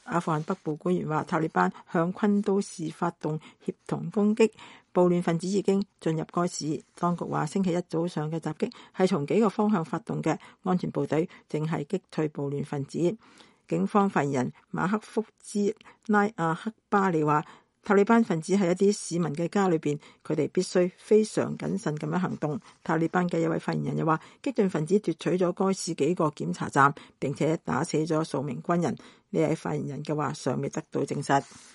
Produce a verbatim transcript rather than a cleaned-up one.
阿富汗北部官員話，塔利班向昆都士發動協同攻擊，暴亂分子已經進入該市。當局話，星期一早上嘅襲擊係從幾個方向發動嘅，安全部隊正係擊退暴亂分子。警方發言人馬克福茲拉阿克巴里話，塔利班分子喺一啲市民嘅家裏邊，佢哋必須非常謹慎咁樣行動。塔利班嘅一位發言人又話，激進分子奪取咗該市幾個檢查站，並且打死咗數名軍人。呢位發言人嘅話尚未得到證實。